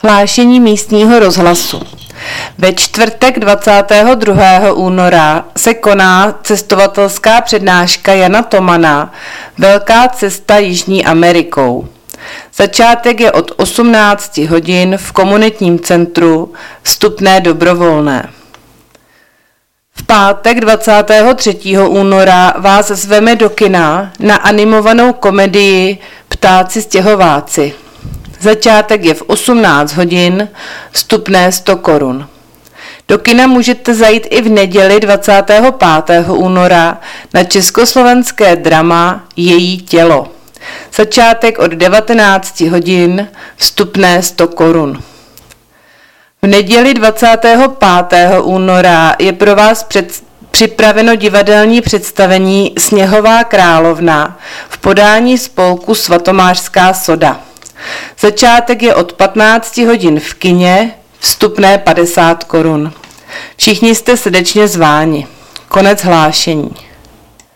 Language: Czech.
Hlášení místního rozhlasu. Ve čtvrtek 22. února se koná cestovatelská přednáška Jana Tomana Velká cesta Jižní Amerikou. Začátek je od 18 hodin v komunitním centru, vstupné dobrovolné. V pátek 23. února vás zveme do kina na animovanou komedii Ptáci stěhováci. Začátek je v 18 hodin, vstupné 100 korun. Do kina můžete zajít i v neděli 25. února na československé drama Její tělo. Začátek od 19 hodin, vstupné 100 korun. V neděli 25. února je pro vás připraveno divadelní představení Sněhová královna v podání spolku Svatomářská soda. Začátek je od 15 hodin v kině, vstupné 50 korun. Všichni jste srdečně zváni. Konec hlášení.